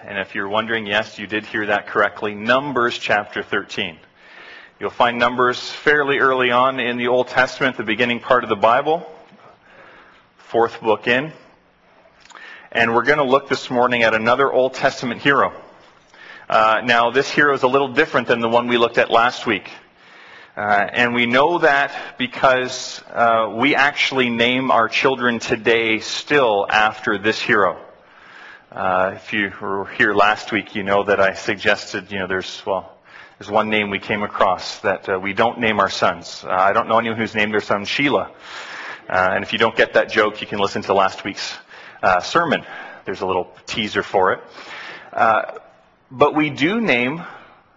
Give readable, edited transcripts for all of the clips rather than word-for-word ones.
And if you're wondering, yes, you did hear that correctly. Numbers chapter 13. You'll find Numbers fairly early on in the Old Testament, the beginning part of the Bible, fourth book in. And we're going to look this morning at another Old Testament hero. Now, this hero is a little different than the one we looked at last week. And we know that because we actually name our children today still after this hero. If you were here last week, you know that I suggested, there's one name we came across that we don't name our sons. I don't know anyone who's named their son Sheila. And if you don't get that joke, you can listen to last week's sermon. There's a little teaser for it. But we do name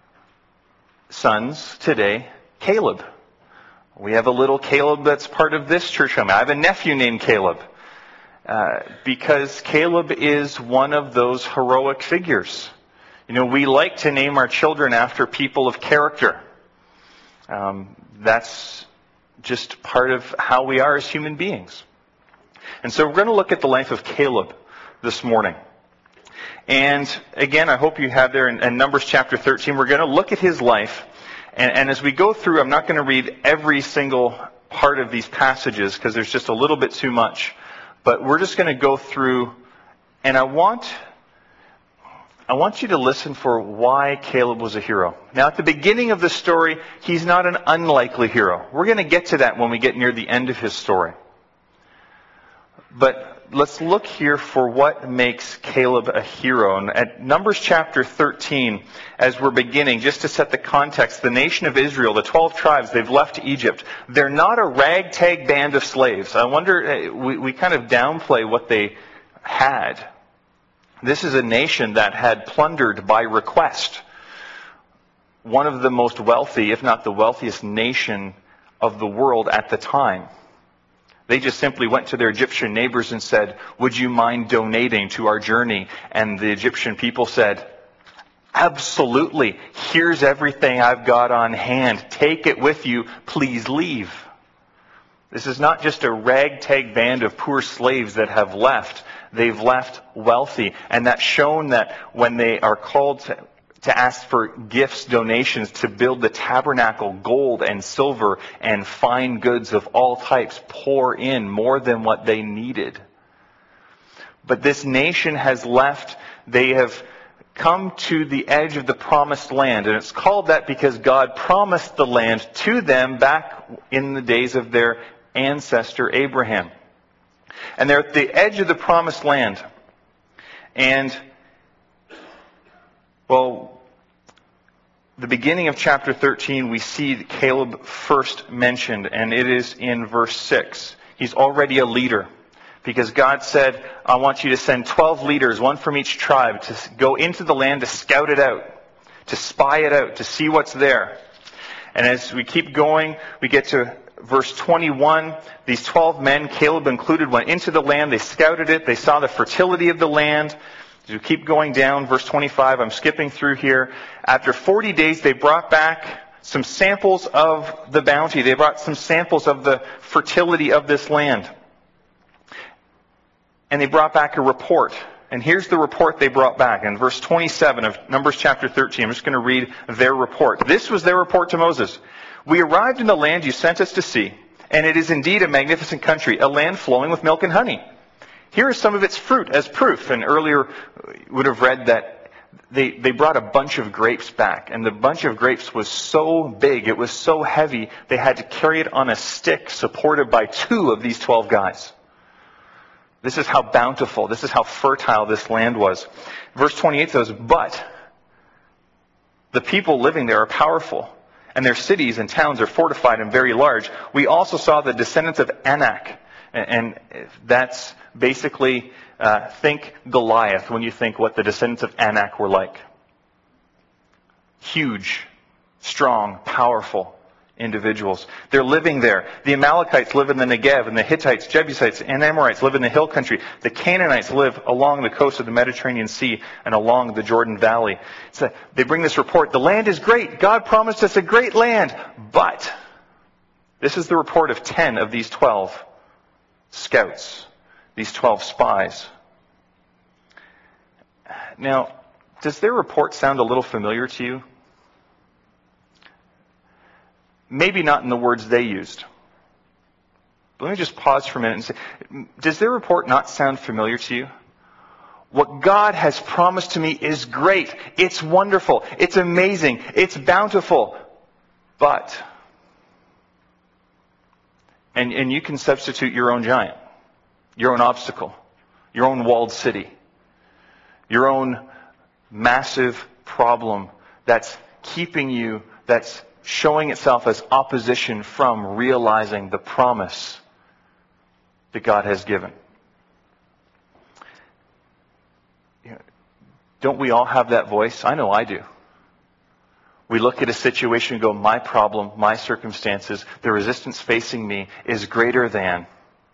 sons today Caleb. We have a little Caleb that's part of this church family. I have a nephew named Caleb. Because Caleb is one of those heroic figures. We like to name our children after people of character. That's just part of how we are as human beings. And so we're going to look at the life of Caleb this morning. And again, I hope you have there in Numbers chapter 13, we're going to look at his life. And as we go through, I'm not going to read every single part of these passages because there's just a little bit too much. But we're just going to go through, and I want you to listen for why Caleb was a hero. Now, at the beginning of the story, he's not an unlikely hero. We're going to get to that when we get near the end of his story. But let's look here for what makes Caleb a hero. And at Numbers chapter 13, as we're beginning, just to set the context, the nation of Israel, the 12 tribes, they've left Egypt. They're not a ragtag band of slaves. I wonder, we kind of downplay what they had. This is a nation that had plundered by request. One of the most wealthy, if not the wealthiest nation of the world at the time. They just simply went to their Egyptian neighbors and said, "Would you mind donating to our journey?" And the Egyptian people said, "Absolutely. Here's everything I've got on hand. Take it with you. Please leave." This is not just a ragtag band of poor slaves that have left. They've left wealthy. And that's shown that when they are called to ask for gifts, donations to build the tabernacle, gold and silver and fine goods of all types pour in more than what they needed. But this nation has left. They have come to the edge of the promised land. And it's called that because God promised the land to them back in the days of their ancestor Abraham. And they're at the edge of the promised land. And the beginning of chapter 13, we see Caleb first mentioned, and it is in verse 6. He's already a leader, because God said, "I want you to send 12 leaders, one from each tribe, to go into the land to scout it out, to spy it out, to see what's there." And as we keep going, we get to verse 21. These 12 men, Caleb included, went into the land. They scouted it. They saw the fertility of the land. As we keep going down, verse 25, I'm skipping through here. After 40 days, they brought back some samples of the bounty. They brought some samples of the fertility of this land. And they brought back a report. And here's the report they brought back. In verse 27 of Numbers chapter 13, I'm just going to read their report. This was their report to Moses. "We arrived in the land you sent us to see, and it is indeed a magnificent country, a land flowing with milk and honey. Here is some of its fruit as proof." And earlier would have read that they brought a bunch of grapes back. And the bunch of grapes was so big, it was so heavy, they had to carry it on a stick supported by 2 of these 12 guys. This is how bountiful, this is how fertile this land was. Verse 28 says, "But the people living there are powerful, and their cities and towns are fortified and very large. We also saw the descendants of Anak." And that's basically, think Goliath when you think what the descendants of Anak were like. Huge, strong, powerful individuals. They're living there. The Amalekites live in the Negev, and the Hittites, Jebusites, and Amorites live in the hill country. The Canaanites live along the coast of the Mediterranean Sea and along the Jordan Valley. So they bring this report. The land is great. God promised us a great land. But this is the report of 10 of these 12 scouts, these 12 spies. Now, Does their report sound a little familiar to you? Maybe not in the words they used. But let me just pause for a minute and say, does their report not sound familiar to you? What God has promised to me is great. It's wonderful. It's amazing. It's bountiful. But, and you can substitute your own giant, your own obstacle, your own walled city, your own massive problem that's keeping you, that's showing itself as opposition from realizing the promise that God has given. Don't we all have that voice? I know I do. We look at a situation and go, my problem, my circumstances, the resistance facing me is greater than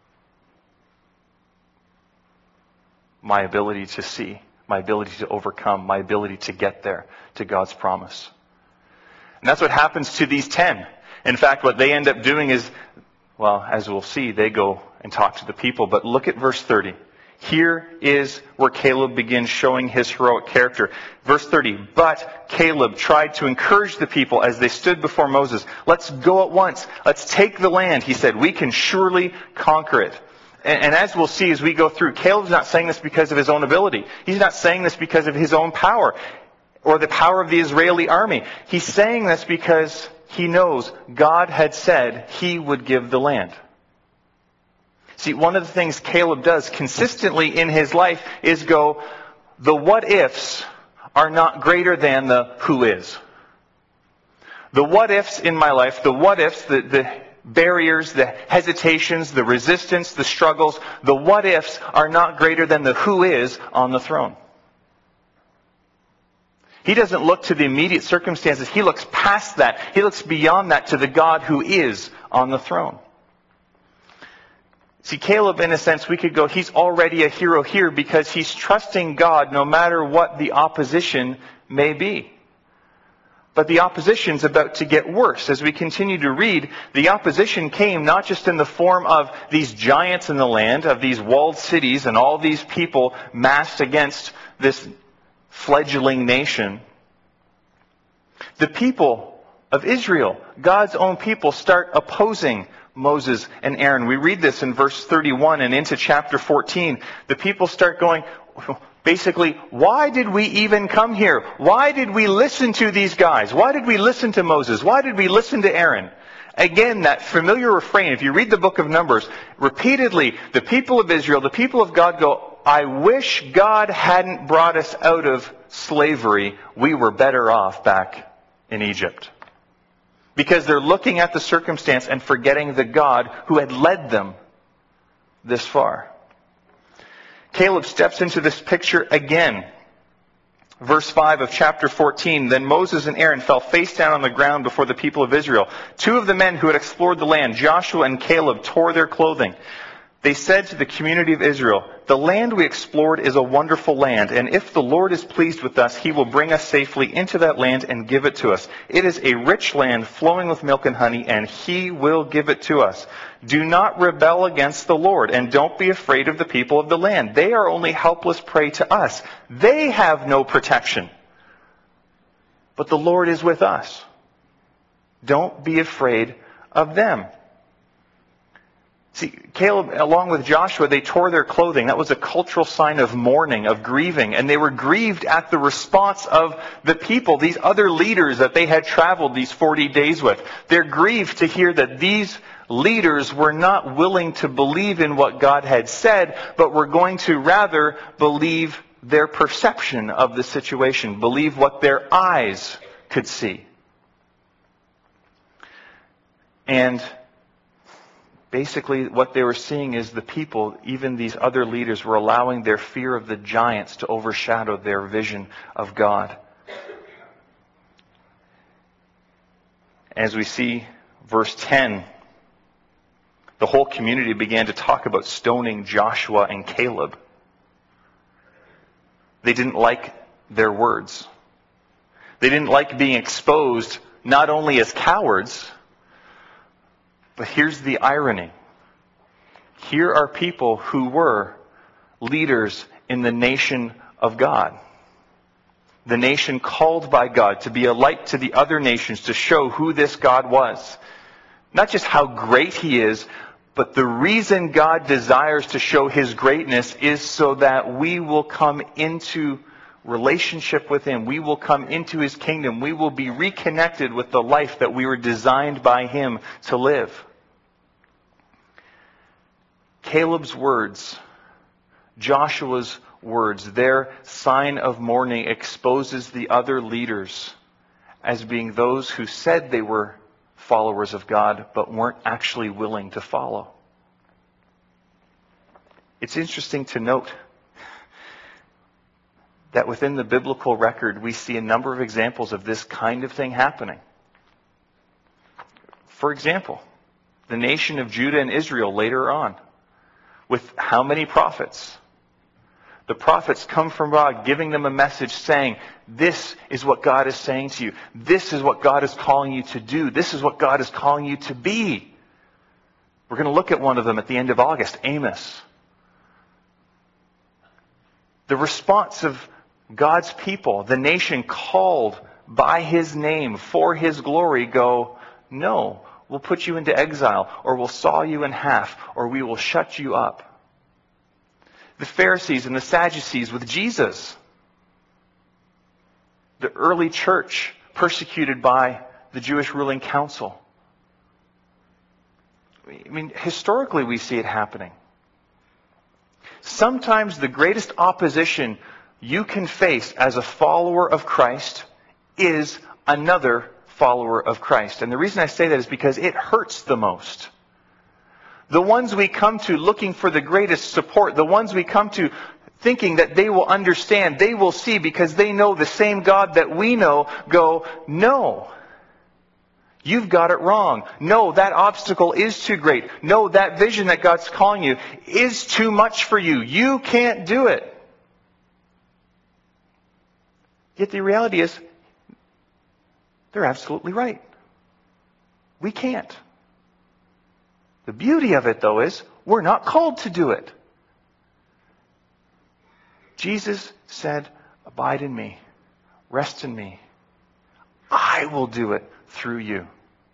my ability to see, my ability to overcome, my ability to get there, to God's promise. And that's what happens to these 10. In fact, what they end up doing is, well, as we'll see, they go and talk to the people. But look at verse 30. Here is where Caleb begins showing his heroic character. Verse 30, but Caleb tried to encourage the people as they stood before Moses. Let's go at once. Let's take the land. He said, we can surely conquer it. And as we'll see as we go through, Caleb's not saying this because of his own ability. He's not saying this because of his own power or the power of the Israeli army. He's saying this because he knows God had said he would give the land. See, one of the things Caleb does consistently in his life is go, the what ifs are not greater than the who is. The what ifs in my life, the what ifs, the barriers, the hesitations, the resistance, the struggles, the what ifs are not greater than the who is on the throne. He doesn't look to the immediate circumstances. He looks past that. He looks beyond that to the God who is on the throne. See, Caleb, in a sense, we could go, he's already a hero here because he's trusting God no matter what the opposition may be. But the opposition's about to get worse. As we continue to read, the opposition came not just in the form of these giants in the land, of these walled cities and all these people massed against this fledgling nation. The people of Israel, God's own people, start opposing Moses and Aaron. We read this in verse 31 and into chapter 14. The people start going, basically, why did we even come here? Why did we listen to these guys? Why did we listen to Moses? Why did we listen to Aaron? Again, that familiar refrain, if you read the book of Numbers, repeatedly, the people of Israel, the people of God go, I wish God hadn't brought us out of slavery. We were better off back in Egypt. Because they're looking at the circumstance and forgetting the God who had led them this far. Caleb steps into this picture again. Verse 5 of chapter 14, then Moses and Aaron fell face down on the ground before the people of Israel. Two of the men who had explored the land, Joshua and Caleb, tore their clothing. They said to the community of Israel, the land we explored is a wonderful land, and if the Lord is pleased with us, he will bring us safely into that land and give it to us. It is a rich land flowing with milk and honey, and he will give it to us. Do not rebel against the Lord, and don't be afraid of the people of the land. They are only helpless prey to us. They have no protection. But the Lord is with us. Don't be afraid of them. See, Caleb, along with Joshua, they tore their clothing. That was a cultural sign of mourning, of grieving. And they were grieved at the response of the people, these other leaders that they had traveled these 40 days with. They're grieved to hear that these leaders were not willing to believe in what God had said, but were going to rather believe their perception of the situation, believe what their eyes could see. And basically, what they were seeing is the people, even these other leaders, were allowing their fear of the giants to overshadow their vision of God. As we see verse 10, the whole community began to talk about stoning Joshua and Caleb. They didn't like their words. They didn't like being exposed not only as cowards, but here's the irony. Here are people who were leaders in the nation of God. the nation called by God to be a light to the other nations, to show who this God was. Not just how great He is, but the reason God desires to show His greatness is so that we will come into relationship with Him. We will come into His kingdom. We will be reconnected with the life that we were designed by Him to live. Caleb's words, Joshua's words, their sign of mourning exposes the other leaders as being those who said they were followers of God but weren't actually willing to follow. It's interesting to note that within the biblical record we see a number of examples of this kind of thing happening. For example, the nation of Judah and Israel later on, with how many prophets? The prophets come from God giving them a message saying, this is what God is saying to you. This is what God is calling you to do. This is what God is calling you to be. We're going to look at one of them at the end of August, Amos. The response of God's people, the nation called by His name for His glory, go, no, we'll put you into exile, or we'll saw you in half, or we will shut you up. The Pharisees and the Sadducees with Jesus. The early church persecuted by the Jewish ruling council. I mean, historically we see it happening. Sometimes the greatest opposition you can face as a follower of Christ is another follower of Christ. And the reason I say that is because it hurts the most. The ones we come to looking for the greatest support, the ones we come to thinking that they will understand, they will see because they know the same God that we know, go, no, you've got it wrong. No, that obstacle is too great. No, that vision that God's calling you is too much for you. You can't do it. Yet the reality is, they're absolutely right. We can't. The beauty of it, though, is we're not called to do it. Jesus said, abide in me, rest in me. I will do it through you.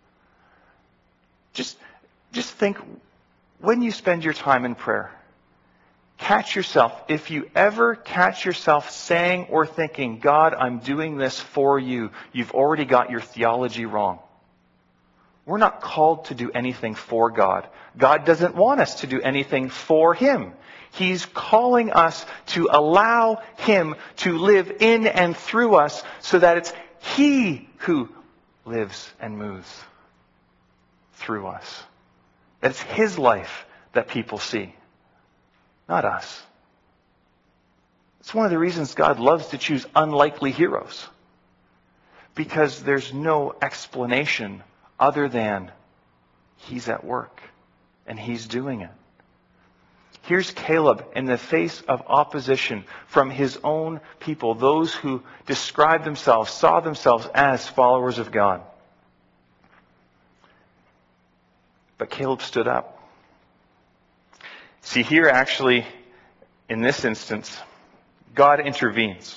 Just think, when you spend your time in prayer, catch yourself, if you ever catch yourself saying or thinking, God, I'm doing this for you, you've already got your theology wrong. We're not called to do anything for God. God doesn't want us to do anything for Him. He's calling us to allow Him to live in and through us so that it's He who lives and moves through us. That it's His life that people see, not us. It's one of the reasons God loves to choose unlikely heroes. Because there's no explanation other than He's at work and He's doing it. Here's Caleb in the face of opposition from his own people, those who described themselves, saw themselves as followers of God. But Caleb stood up. See, here actually, in this instance, God intervenes.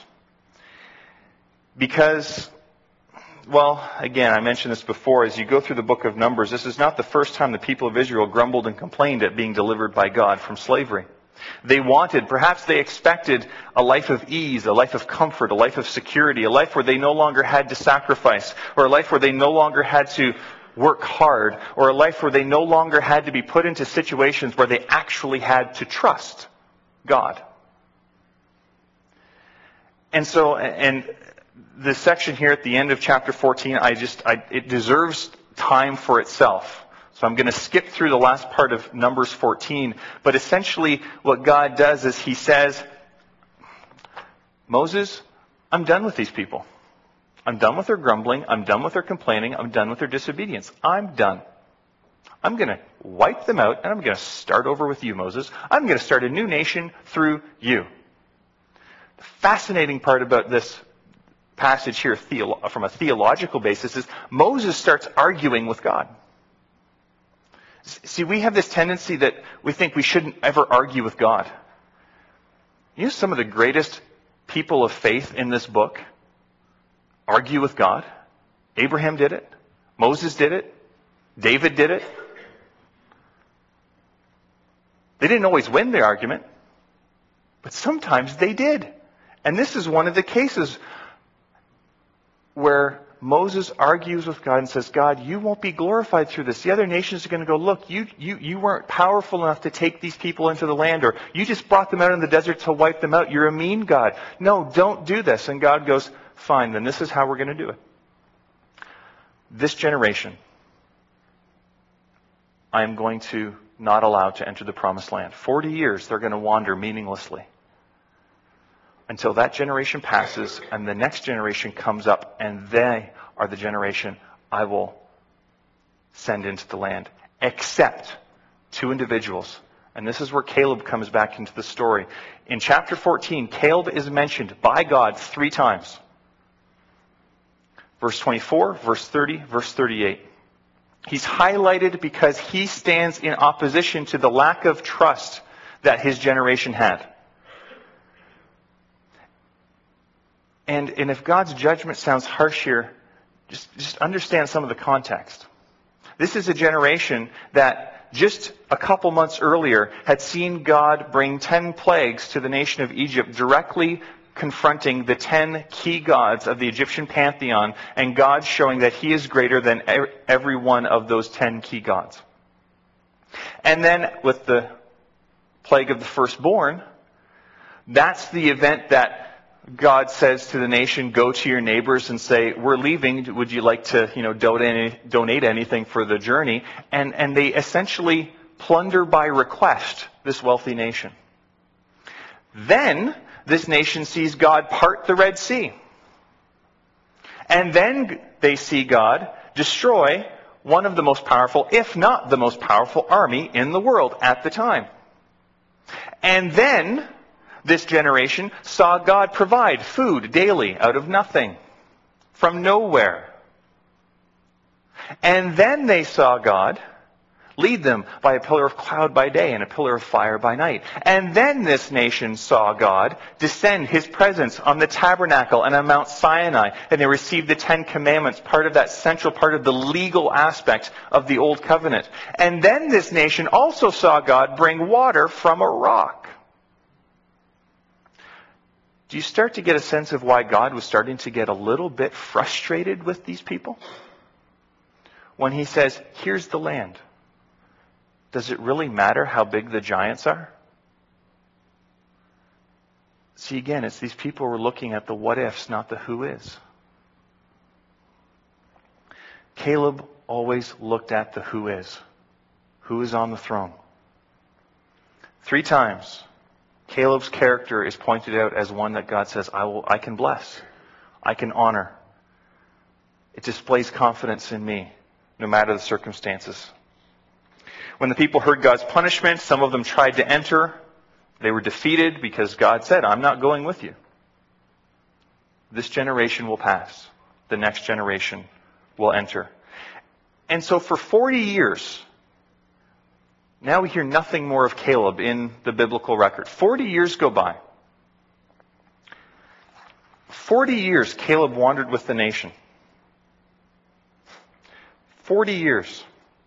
Because, well, again, I mentioned this before, as you go through the book of Numbers, this is not the first time the people of Israel grumbled and complained at being delivered by God from slavery. They wanted, perhaps they expected, a life of ease, a life of comfort, a life of security, a life where they no longer had to sacrifice, or a life where they no longer had to work hard, or a life where they no longer had to be put into situations where they actually had to trust God. And so, the section here at the end of chapter 14, it deserves time for itself. So I'm going to skip through the last part of Numbers 14. But essentially what God does is He says, Moses, I'm done with these people. I'm done with their grumbling. I'm done with their complaining. I'm done with their disobedience. I'm done. I'm going to wipe them out, and I'm going to start over with you, Moses. I'm going to start a new nation through you. The fascinating part about this passage here from a theological basis is Moses starts arguing with God. See, we have this tendency that we think we shouldn't ever argue with God. You know some of the greatest people of faith in this book argue with God. Abraham did it. Moses did it. David did it. They didn't always win the argument, but sometimes they did. And this is one of the cases where Moses argues with God and says, God, you won't be glorified through this. The other nations are going to go, look, you weren't powerful enough to take these people into the land, or you just brought them out in the desert to wipe them out. You're a mean God. No, don't do this. And God goes, fine, then this is how we're going to do it. This generation, I am going to not allow to enter the promised land. 40 years they're going to wander meaninglessly until that generation passes and the next generation comes up, and they are the generation I will send into the land. Except 2 individuals. And this is where Caleb comes back into the story. In chapter 14, Caleb is mentioned by God 3 times. Verse 24, verse 30, verse 38. He's highlighted because he stands in opposition to the lack of trust that his generation had. And if God's judgment sounds harsh here, just understand some of the context. This is a generation that just a couple months earlier had seen God bring 10 plagues to the nation of Egypt, directly confronting the 10 key gods of the Egyptian pantheon, and God showing that he is greater than every one of those 10 key gods. And then with the plague of the firstborn, that's the event that God says to the nation, go to your neighbors and say, we're leaving, would you like to donate anything for the journey? And they essentially plunder by request this wealthy nation. Then this nation sees God part the Red Sea. And then they see God destroy one of the most powerful, if not the most powerful army in the world at the time. And then this generation saw God provide food daily out of nothing, from nowhere. And then they saw God lead them by a pillar of cloud by day and a pillar of fire by night. And then this nation saw God descend his presence on the tabernacle and on Mount Sinai, and they received the 10 Commandments, part of that central part of the legal aspect of the Old Covenant. And then this nation also saw God bring water from a rock. Do you start to get a sense of why God was starting to get a little bit frustrated with these people? When he says, here's the land. Does it really matter how big the giants are? See, again, it's these people who are looking at the what ifs, not the who is. Caleb always looked at the who is. Who is on the throne? 3 times, Caleb's character is pointed out as one that God says, I can bless. I can honor. It displays confidence in me, no matter the circumstances. When the people heard God's punishment, some of them tried to enter. They were defeated because God said, I'm not going with you. This generation will pass. The next generation will enter. And so for 40 years, now we hear nothing more of Caleb in the biblical record. 40 years go by. 40 years Caleb wandered with the nation. 40 years.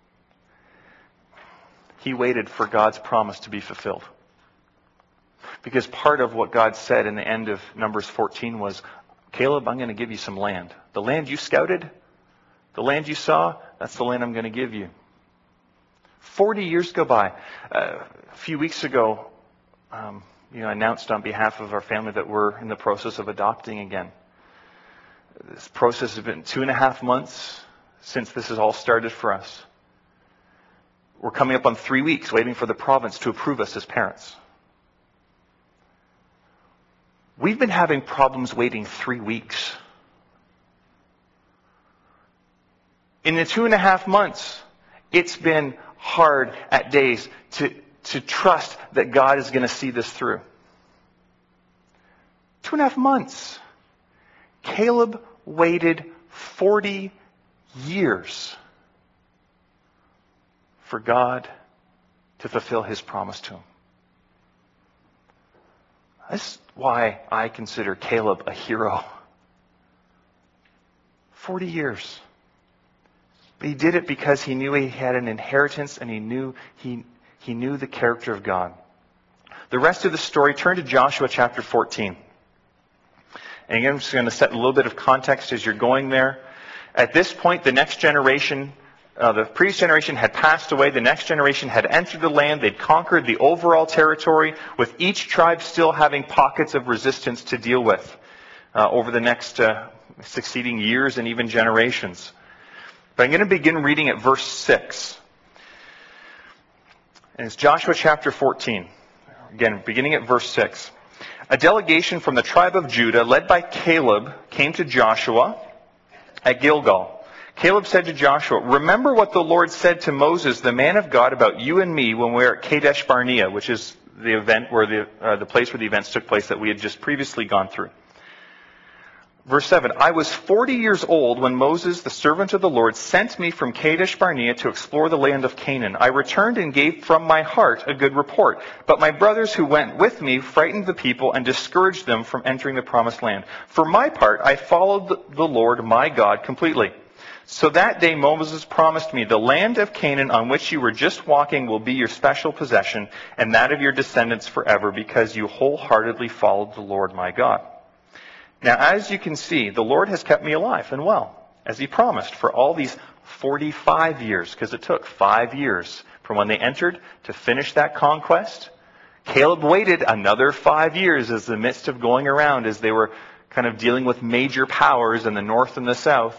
He waited for God's promise to be fulfilled. Because part of what God said in the end of Numbers 14 was, Caleb, I'm going to give you some land. The land you scouted, the land you saw, that's the land I'm going to give you. 40 years go by. A few weeks ago, I announced on behalf of our family that we're in the process of adopting again. This process has been 2.5 months since this has all started for us. We're coming up on 3 weeks waiting for the province to approve us as parents. We've been having problems waiting 3 weeks. In the 2.5 months, it's been hard at days to trust that God is going to see this through. 2.5 months. Caleb waited 40 years for God to fulfill his promise to him. That's why I consider Caleb a hero. 40 years. But he did it because he knew he had an inheritance, and he knew the character of God. The rest of the story, turn to Joshua chapter 14. And again, I'm just going to set a little bit of context as you're going there. At this point, the next generation, the previous generation had passed away. The next generation had entered the land. They'd conquered the overall territory, with each tribe still having pockets of resistance to deal with over the next succeeding years and even generations. But I'm going to begin reading at verse 6. And it's Joshua chapter 14. Again, beginning at verse 6. A delegation from the tribe of Judah, led by Caleb, came to Joshua at Gilgal. Caleb said to Joshua, "Remember what the Lord said to Moses, the man of God, about you and me when we were at Kadesh Barnea," which is the event where the place where the events took place that we had just previously gone through. Verse 7, "I was 40 years old when Moses, the servant of the Lord, sent me from Kadesh Barnea to explore the land of Canaan. I returned and gave from my heart a good report. But my brothers who went with me frightened the people and discouraged them from entering the promised land. For my part, I followed the Lord my God completely. So that day Moses promised me, 'The land of Canaan on which you were just walking will be your special possession, and that of your descendants forever, because you wholeheartedly followed the Lord my God.' Now, as you can see, the Lord has kept me alive and well, as he promised, for all these 45 years, because it took 5 years from when they entered to finish that conquest. Caleb waited another 5 years as the midst of going around, as they were kind of dealing with major powers in the north and the south.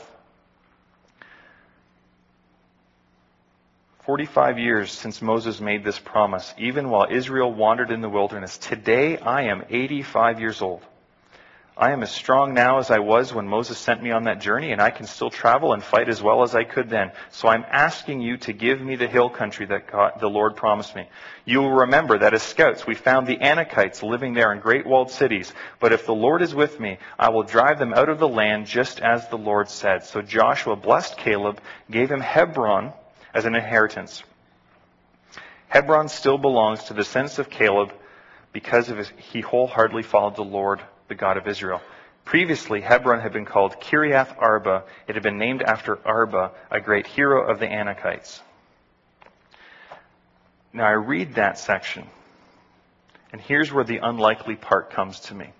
45 years since Moses made this promise, even while Israel wandered in the wilderness. Today I am 85 years old. I am as strong now as I was when Moses sent me on that journey, and I can still travel and fight as well as I could then. So I'm asking you to give me the hill country that the Lord promised me. You will remember that as scouts we found the Anakites living there in great walled cities. But if the Lord is with me, I will drive them out of the land just as the Lord said." So Joshua blessed Caleb, gave him Hebron as an inheritance. Hebron still belongs to the descendants of Caleb because he wholeheartedly followed the Lord, the God of Israel. Previously, Hebron had been called Kiriath Arba. It had been named after Arba, a great hero of the Anakites. Now I read that section, and here's where the unlikely part comes to me.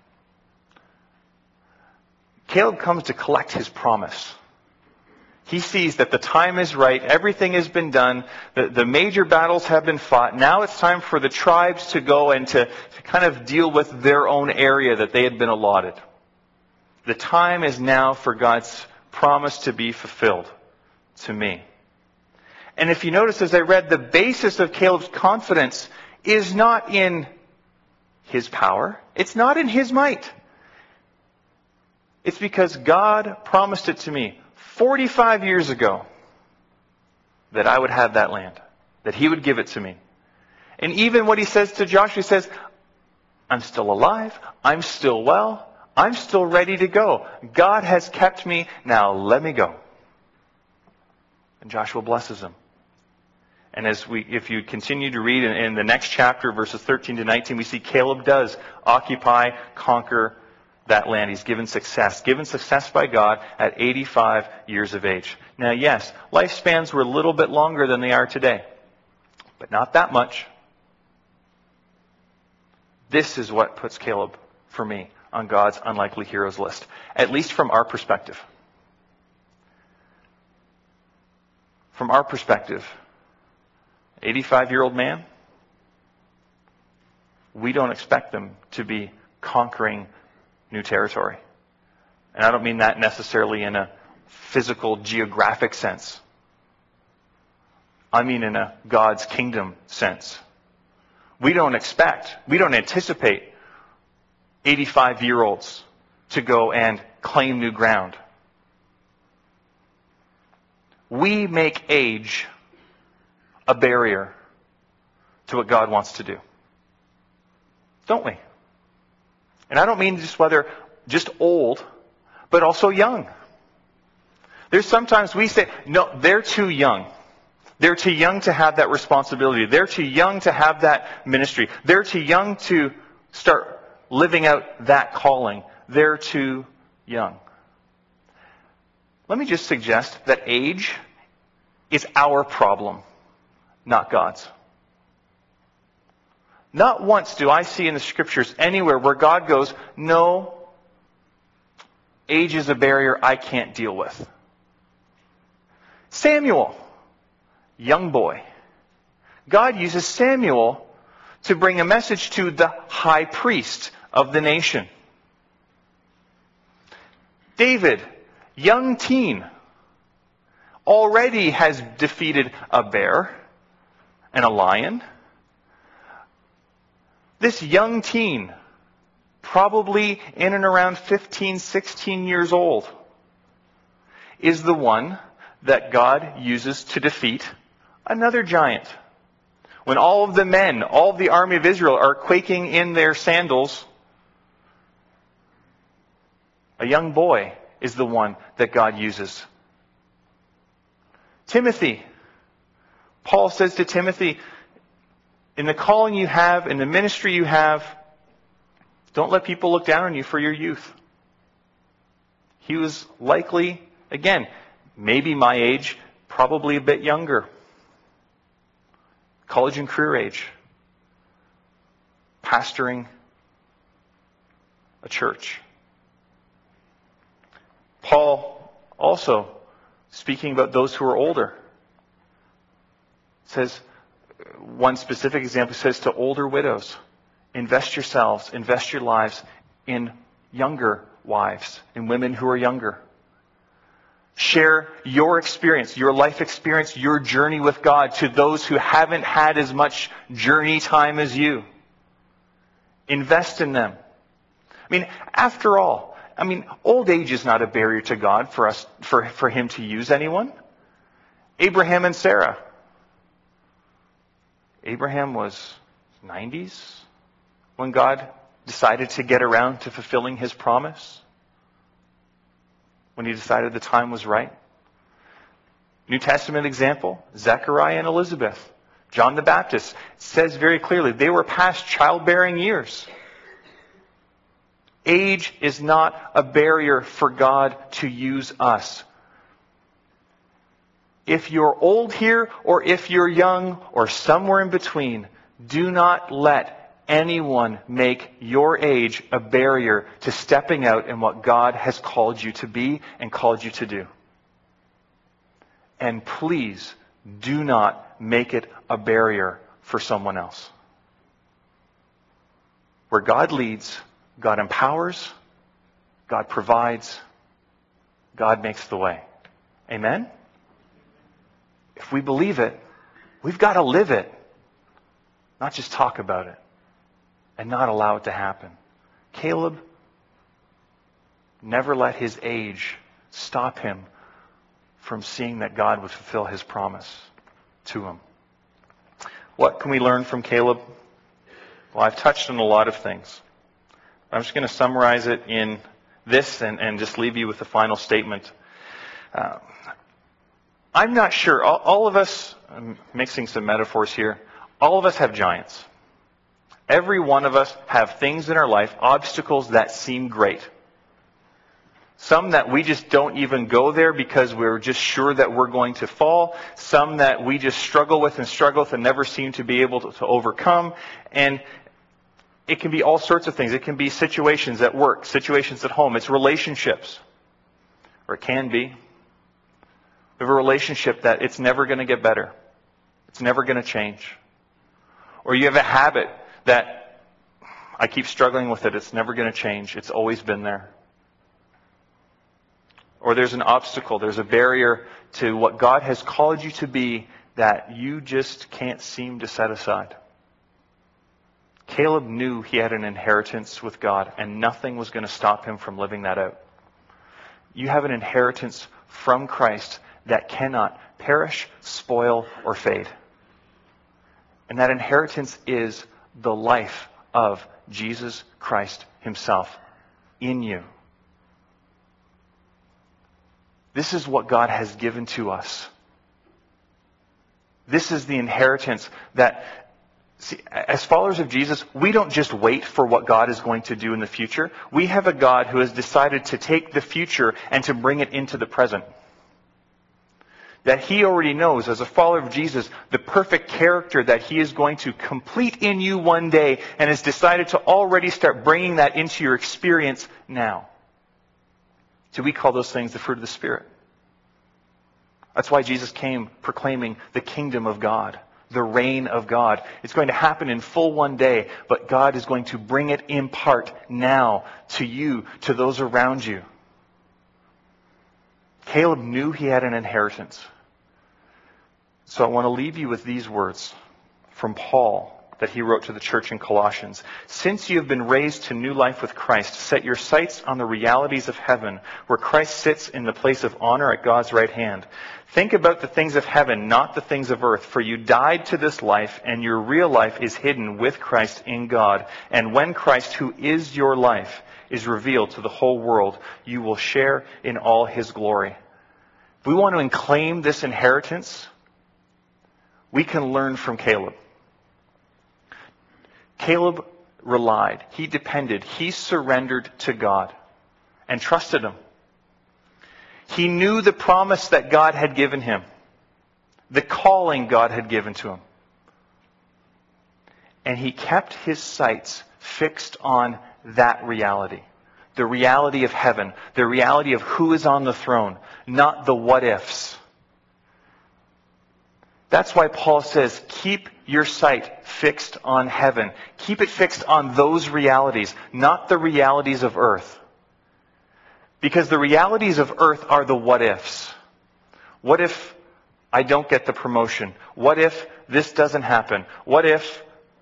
Caleb comes to collect his promise. He sees that the time is right, everything has been done, the major battles have been fought. Now it's time for the tribes to go and to kind of deal with their own area that they had been allotted. The time is now for God's promise to be fulfilled to me. And if you notice, as I read, the basis of Caleb's confidence is not in his power. It's not in his might. It's because God promised it to me 45 years ago that I would have that land, that he would give it to me. And even what he says to Joshua, he says, I'm still alive, I'm still well, I'm still ready to go. God has kept me, now let me go. And Joshua blesses him. And if you continue to read in the next chapter, verses 13 to 19, we see Caleb does occupy, conquer that land. He's given success by God at 85 years of age. Now, yes, lifespans were a little bit longer than they are today, but not that much. This is what puts Caleb, for me, on God's unlikely heroes list, at least from our perspective. From our perspective, 85-year-old man, we don't expect them to be conquering new territory. And I don't mean that necessarily in a physical, geographic sense. I mean in a God's kingdom sense. We don't anticipate 85-year-olds to go and claim new ground. We make age a barrier to what God wants to do. Don't we? And I don't mean just old, but also young. There's sometimes we say, no, they're too young. They're too young to have that responsibility. They're too young to have that ministry. They're too young to start living out that calling. They're too young. let me just suggest that age is our problem, not God's. Not once do I see in the Scriptures anywhere where God goes, no, age is a barrier I can't deal with. Samuel, young boy. God uses Samuel to bring a message to the high priest of the nation. David, young teen, already has defeated a bear and a lion. This young teen, probably in and around 15, 16 years old, is the one that God uses to defeat another giant. When all of the men, all of the army of Israel are quaking in their sandals, a young boy is the one that God uses. Timothy. Paul says to Timothy, in the calling you have, in the ministry you have, don't let people look down on you for your youth. He was likely, again, maybe my age, probably a bit younger. College and career age. Pastoring a church. Paul also, speaking about those who are older, says, one specific example says to older widows, invest yourselves, invest your lives in younger wives, in women who are younger. Share your experience, your life experience, your journey with God to those who haven't had as much journey time as you. Invest in them. I mean, after all, old age is not a barrier to God for Him to use anyone. Abraham and Sarah. Abraham was 90s when God decided to get around to fulfilling His promise. When He decided the time was right. New Testament example, Zechariah and Elizabeth. John the Baptist says very clearly, they were past childbearing years. Age is not a barrier for God to use us. If you're old here, or if you're young, or somewhere in between, do not let anyone make your age a barrier to stepping out in what God has called you to be and called you to do. And please do not make it a barrier for someone else. Where God leads, God empowers, God provides, God makes the way. Amen? If we believe it, we've got to live it, not just talk about it, and not allow it to happen. Caleb never let his age stop him from seeing that God would fulfill His promise to him. What can we learn from Caleb? Well, I've touched on a lot of things. I'm just going to summarize it in this and just leave you with the final statement. I'm not sure. All of us, I'm mixing some metaphors here, all of us have giants. Every one of us have things in our life, obstacles that seem great. Some that we just don't even go there because we're just sure that we're going to fall. Some that we just struggle with and never seem to be able to overcome. And it can be all sorts of things. It can be situations at work, situations at home. It's relationships. Or it can be. We have a relationship that it's never going to get better. It's never going to change. Or you have a habit that I keep struggling with it. It's never going to change. It's always been there. Or there's an obstacle. There's a barrier to what God has called you to be that you just can't seem to set aside. Caleb knew he had an inheritance with God, and nothing was going to stop him from living that out. You have an inheritance from Christ that cannot perish, spoil, or fade. And that inheritance is the life of Jesus Christ Himself in you. This is what God has given to us. This is the inheritance that, see, as followers of Jesus, we don't just wait for what God is going to do in the future. We have a God who has decided to take the future and to bring it into the present. that he already knows as a follower of Jesus the perfect character that he is going to complete in you one day, and has decided to already start bringing that into your experience now. So we call those things the fruit of the Spirit. That's why Jesus came proclaiming the kingdom of God, the reign of God. It's going to happen in full one day, but God is going to bring it in part now to you, to those around you. Caleb knew he had an inheritance. So I want to leave you with these words from Paul that he wrote to the church in Colossians. Since you have been raised to new life with Christ, set your sights on the realities of heaven, where Christ sits in the place of honor at God's right hand. Think about the things of heaven, not the things of earth, for you died to this life, and your real life is hidden with Christ in God. And when Christ, who is your life, is revealed to the whole world, you will share in all his glory. If we want to claim this inheritance, we can learn from Caleb. Caleb relied, he depended, he surrendered to God and trusted him. He knew the promise that God had given him, the calling God had given to him. And he kept his sights fixed on that reality, the reality of heaven, the reality of who is on the throne, not the what ifs. That's why Paul says, keep your sight fixed on heaven. Keep it fixed on those realities, not the realities of earth. Because the realities of earth are the what ifs. What if I don't get the promotion? What if this doesn't happen? What if?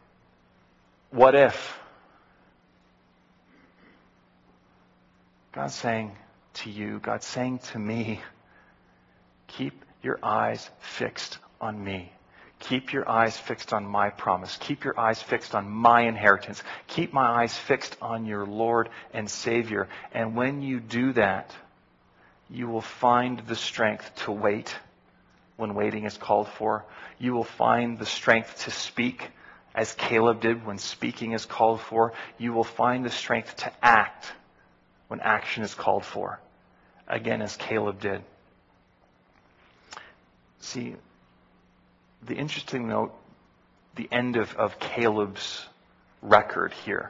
God's saying to you, God's saying to me, keep your eyes fixed on me. Keep your eyes fixed on my promise. Keep your eyes fixed on my inheritance. Keep my eyes fixed on your Lord and Savior. And when you do that, you will find the strength to wait when waiting is called for. You will find the strength to speak as Caleb did when speaking is called for. You will find the strength to act when action is called for. Again, as Caleb did. See, the interesting note, the end of Caleb's record here.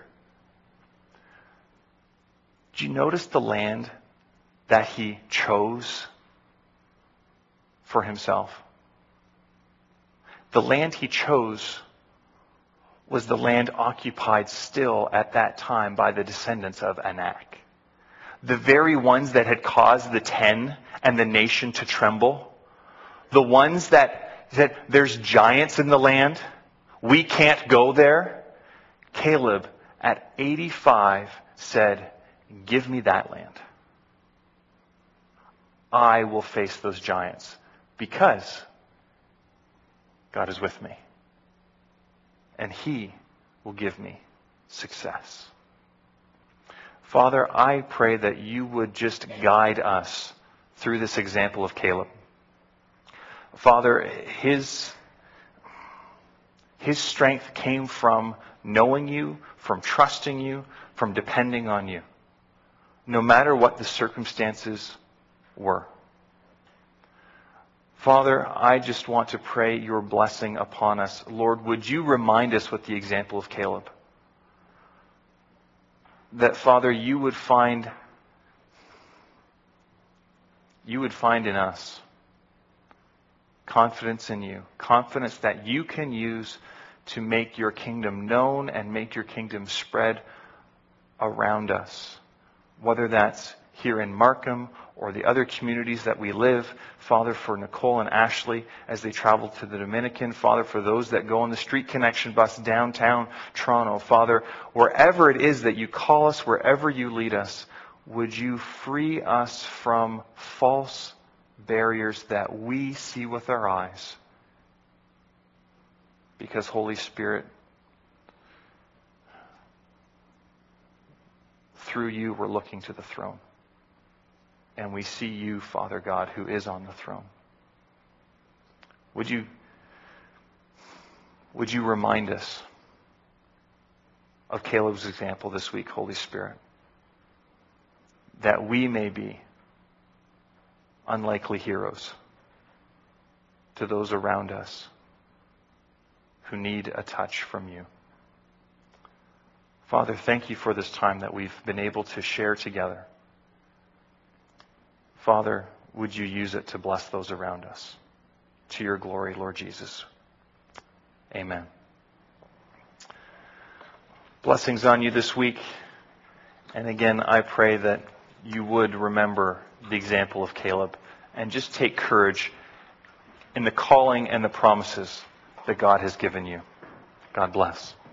Did you notice the land that he chose for himself? The land he chose was the land occupied still at that time by the descendants of Anak. The very ones that had caused the 10 and the nation to tremble. The ones that there's giants in the land. We can't go there. Caleb, at 85, said, give me that land. I will face those giants because God is with me. And he will give me success. Father, I pray that you would just guide us through this example of Caleb. Father, his strength came from knowing you, from trusting you, from depending on you, no matter what the circumstances were. Father, I just want to pray your blessing upon us. Lord, would you remind us with the example of Caleb? That, Father, you would find in us confidence in you. Confidence that you can use to make your kingdom known and make your kingdom spread around us. Whether that's here in Markham or the other communities that we live. Father, for Nicole and Ashley as they travel to the Dominican. Father, for those that go on the Street Connection bus downtown Toronto. Father, wherever it is that you call us, wherever you lead us, would you free us from false barriers that we see with our eyes? Because, Holy Spirit, through you we're looking to the throne. And we see you, Father God, who is on the throne. Would you remind us of Caleb's example this week, Holy Spirit, that we may be unlikely heroes to those around us who need a touch from you. Father, thank you for this time that we've been able to share together. Father, would you use it to bless those around us? To your glory, Lord Jesus. Amen. Blessings on you this week. And again, I pray that you would remember the example of Caleb and just take courage in the calling and the promises that God has given you. God bless.